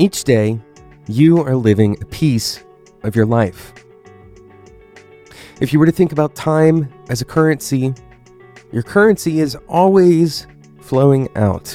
Each day, you are living a piece of your life. If you were to think about time as a currency, your currency is always flowing out.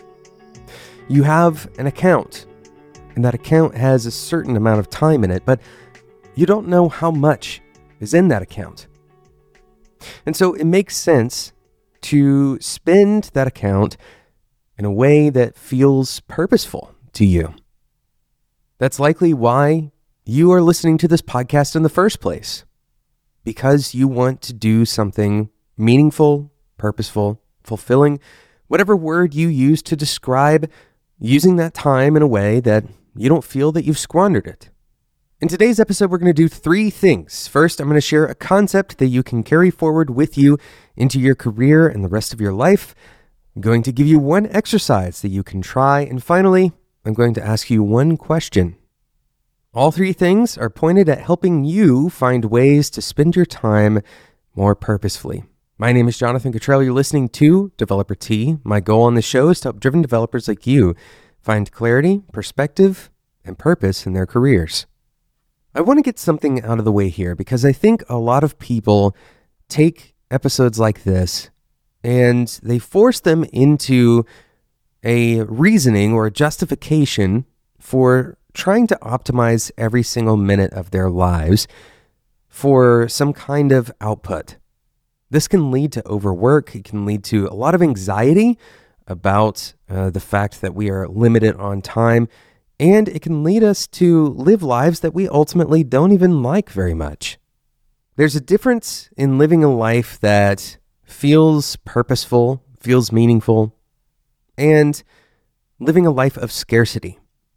You have an account, and that account has a certain amount of time in it, but you don't know how much is in that account. And so it makes sense to spend that account in a way that feels purposeful to you. That's likely why you are listening to this podcast in the first place, because you want to do something meaningful, purposeful, fulfilling, whatever word you use to describe using that time in a way that you don't feel that you've squandered it. In today's episode, we're going to do 3 things. First, I'm going to share a concept that you can carry forward with you into your career and the rest of your life. I'm going to give you 1 exercise that you can try. And finally, I'm going to ask you 1 question. All 3 things are pointed at helping you find ways to spend your time more purposefully. My name is Jonathan Cottrell. You're listening to Developer Tea. My goal on the show is to help driven developers like you find clarity, perspective, and purpose in their careers. I want to get something out of the way here because I think a lot of people take episodes like this and they force them into a reasoning or a justification for trying to optimize every single minute of their lives for some kind of output. This can lead to overwork. It can lead to a lot of anxiety about the fact that we are limited on time. And it can lead us to live lives that we ultimately don't even like very much. There's a difference in living a life that feels purposeful, feels meaningful, and living a life of scarcity.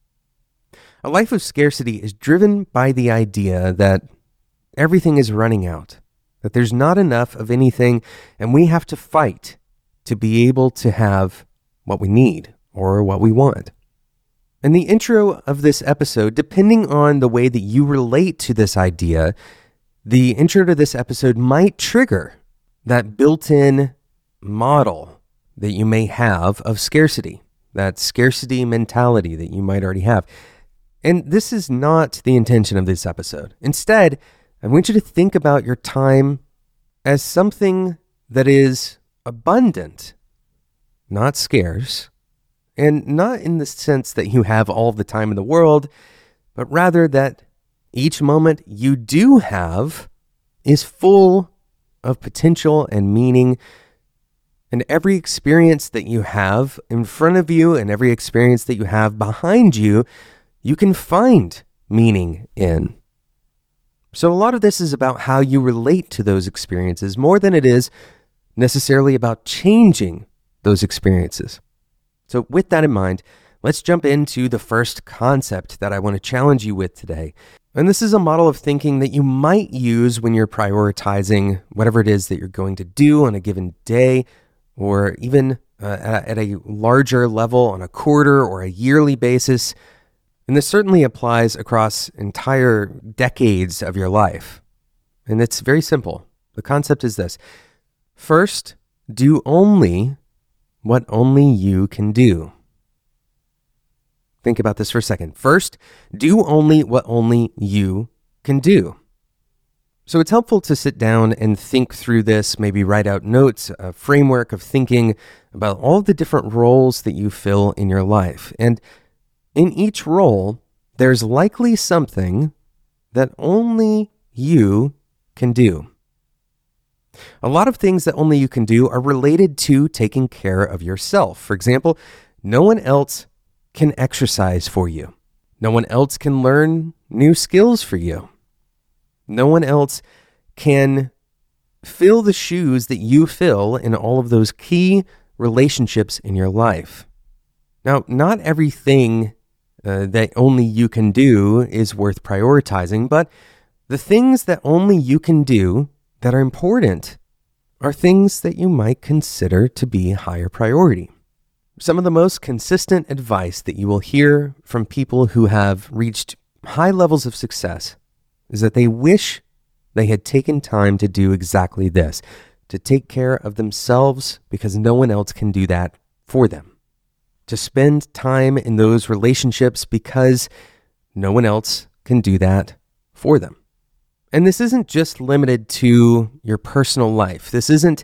A life of scarcity is driven by the idea that everything is running out, that there's not enough of anything, and we have to fight to be able to have what we need or what we want. In the intro of this episode, depending on the way that you relate to this idea, the intro to this episode might trigger that built-in model that you may have of scarcity, that scarcity mentality that you might already have. And this is not the intention of this episode. Instead, I want you to think about your time as something that is abundant, not scarce. And not in the sense that you have all the time in the world, but rather that each moment you do have is full of potential and meaning. And every experience that you have in front of you and every experience that you have behind you, you can find meaning in. So a lot of this is about how you relate to those experiences more than it is necessarily about changing those experiences. So with that in mind, let's jump into the first concept that I want to challenge you with today. And this is a model of thinking that you might use when you're prioritizing whatever it is that you're going to do on a given day, or even at a larger level on a quarter or a yearly basis. And this certainly applies across entire decades of your life. And it's very simple. The concept is this. First, do only what only you can do. Think about this for a second. First, do only what only you can do. So it's helpful to sit down and think through this, maybe write out notes, a framework of thinking about all the different roles that you fill in your life. And in each role, there's likely something that only you can do. A lot of things that only you can do are related to taking care of yourself. For example, no one else can exercise for you. No one else can learn new skills for you. No one else can fill the shoes that you fill in all of those key relationships in your life. Now, not everything that only you can do is worth prioritizing, but the things that only you can do that are important are things that you might consider to be higher priority. Some of the most consistent advice that you will hear from people who have reached high levels of success is that they wish they had taken time to do exactly this, to take care of themselves because no one else can do that for them. to spend time in those relationships because no one else can do that for them. And this isn't just limited to your personal life. This isn't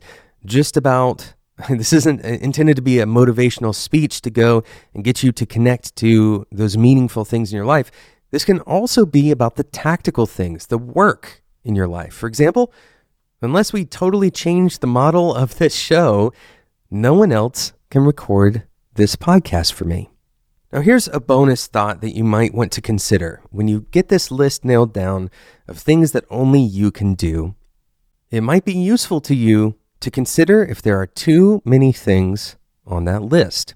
intended to be a motivational speech to go and get you to connect to those meaningful things in your life. This can also be about the tactical things, the work in your life. For example, unless we totally change the model of this show, no one else can record this podcast for me. Now, here's a bonus thought that you might want to consider when you get this list nailed down of things that only you can do. It might be useful to you to consider if there are too many things on that list.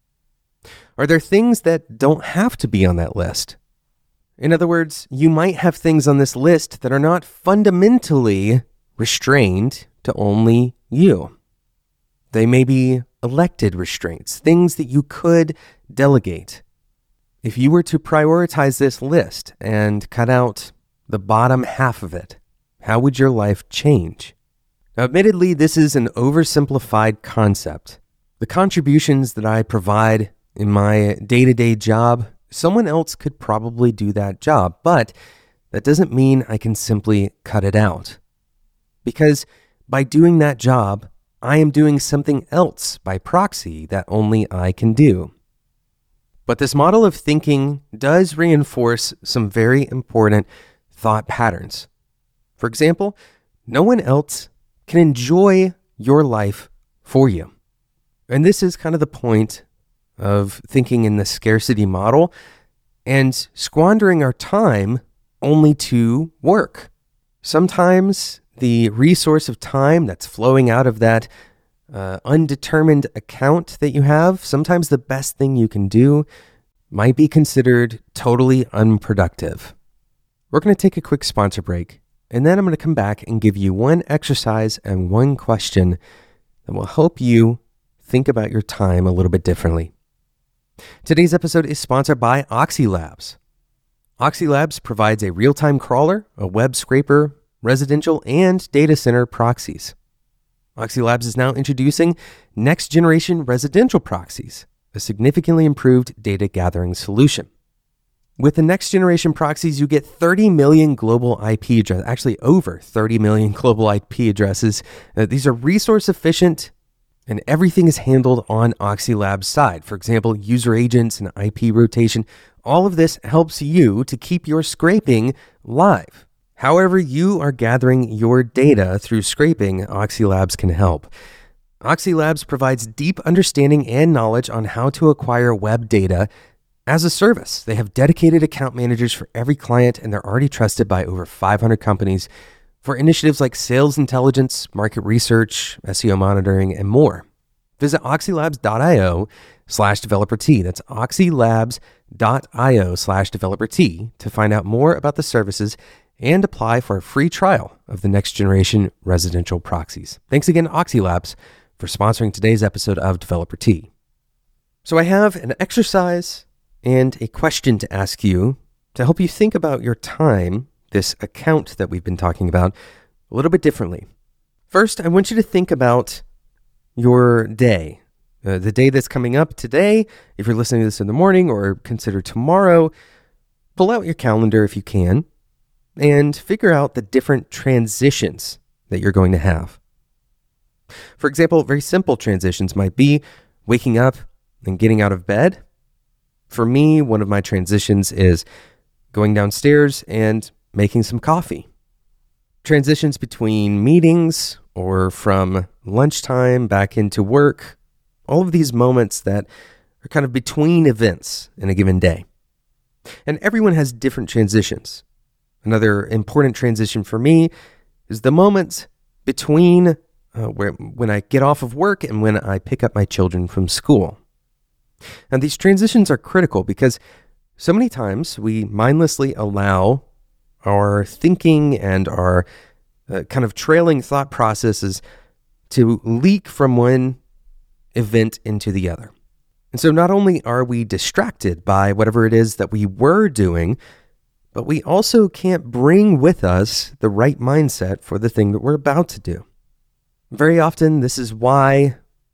Are there things that don't have to be on that list? In other words, you might have things on this list that are not fundamentally restrained to only you. They may be elected restraints, things that you could delegate. If you were to prioritize this list and cut out the bottom half of it, how would your life change? Now, admittedly, this is an oversimplified concept. The contributions that I provide in my day-to-day job, someone else could probably do that job, but that doesn't mean I can simply cut it out. Because by doing that job, I am doing something else by proxy that only I can do. But this model of thinking does reinforce some very important thought patterns. For example, no one else can enjoy your life for you. And this is kind of the point of thinking in the scarcity model and squandering our time only to work. Sometimes the resource of time that's flowing out of that undetermined account that you have, sometimes the best thing you can do might be considered totally unproductive. We're going to take a quick sponsor break, and then I'm going to come back and give you one exercise and one question that will help you think about your time a little bit differently. Today's episode is sponsored by Oxy Labs. Oxy Labs provides a real-time crawler, a web scraper, residential, and data center proxies. Oxy Labs is now introducing next-generation residential proxies, a significantly improved data gathering solution. With the next-generation proxies, you get 30 million global IP addresses, actually over 30 million global IP addresses. These are resource-efficient, and everything is handled on Oxy Labs' side. For example, user agents and IP rotation. All of this helps you to keep your scraping live. However you are gathering your data through scraping, Oxy Labs can help. Oxy Labs provides deep understanding and knowledge on how to acquire web data as a service. They have dedicated account managers for every client, and they're already trusted by over 500 companies for initiatives like sales intelligence, market research, SEO monitoring, and more. Visit oxylabs.io/developer-T. That's oxylabs.io/developer-T to find out more about the services and apply for a free trial of the next generation residential proxies. Thanks again, Oxy Labs, for sponsoring today's episode of Developer T. So I have an exercise and a question to ask you to help you think about your time, this account that we've been talking about, a little bit differently. First, I want you to think about your day, the day that's coming up today. If you're listening to this in the morning, or consider tomorrow, pull out your calendar if you can and figure out the different transitions that you're going to have. For example, very simple transitions might be waking up and getting out of bed. For me, one of my transitions is going downstairs and making some coffee. Transitions between meetings or from lunchtime back into work, all of these moments that are kind of between events in a given day. And everyone has different transitions. Another important transition for me is the moments between when I get off of work and when I pick up my children from school. And these transitions are critical because so many times we mindlessly allow our thinking and our kind of trailing thought processes to leak from one event into the other. And so not only are we distracted by whatever it is that we were doing, but we also can't bring with us the right mindset for the thing that we're about to do. Very often, this is why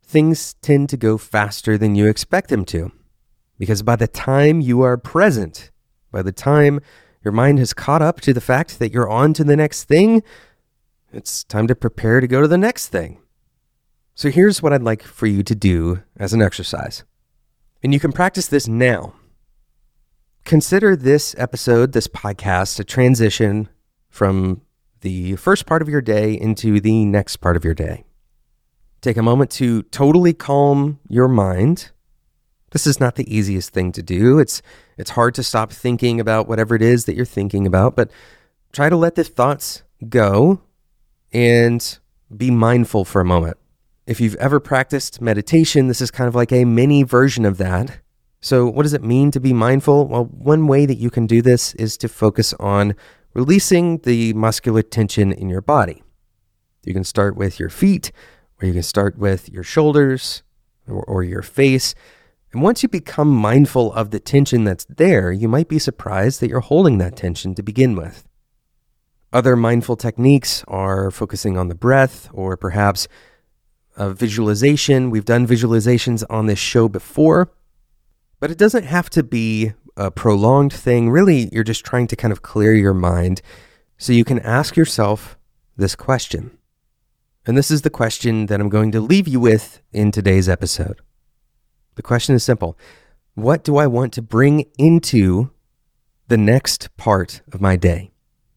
things tend to go faster than you expect them to. Because by the time you are present, by the time your mind has caught up to the fact that you're on to the next thing, it's time to prepare to go to the next thing. So here's what I'd like for you to do as an exercise. And you can practice this now. Consider this episode, this podcast, a transition from the first part of your day into the next part of your day. Take a moment to totally calm your mind. This is not the easiest thing to do. It's hard to stop thinking about whatever it is that you're thinking about, but try to let the thoughts go and be mindful for a moment. If you've ever practiced meditation, this is kind of like a mini version of that. So what does it mean to be mindful? Well, one way that you can do this is to focus on releasing the muscular tension in your body. You can start with your feet, or you can start with your shoulders or your face. And once you become mindful of the tension that's there, you might be surprised that you're holding that tension to begin with. Other mindful techniques are focusing on the breath or perhaps visualization. We've done visualizations on this show before, but it doesn't have to be a prolonged thing. Really, you're just trying to kind of clear your mind so you can ask yourself this question. And this is the question that I'm going to leave you with in today's episode. The question is simple. What do I want to bring into the next part of my day?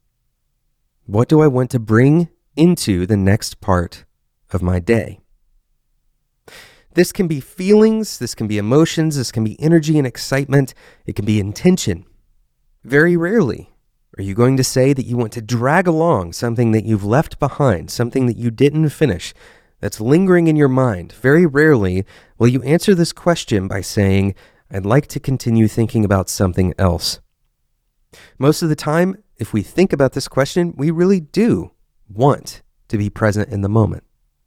What do I want to bring into the next part of my day? This can be feelings, this can be emotions, this can be energy and excitement, it can be intention. Very rarely are you going to say that you want to drag along something that you've left behind, something that you didn't finish, that's lingering in your mind. Very rarely will you answer this question by saying, I'd like to continue thinking about something else. Most of the time, if we think about this question, we really do want to be present in the moment.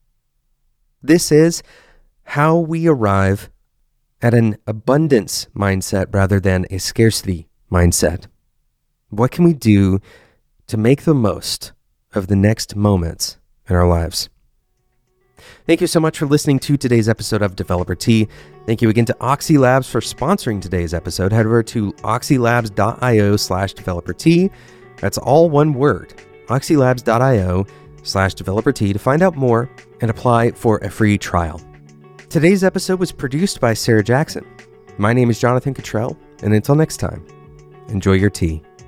This is how we arrive at an abundance mindset rather than a scarcity mindset. What can we do to make the most of the next moments in our lives? Thank you so much for listening to today's episode of Developer Tea. Thank you again to Oxy Labs for sponsoring today's episode. Head over to oxylabs.io/developertea. That's all one word, oxylabs.io/developertea to find out more and apply for a free trial. Today's episode was produced by Sarah Jackson. My name is Jonathan Cottrell, and until next time, enjoy your tea.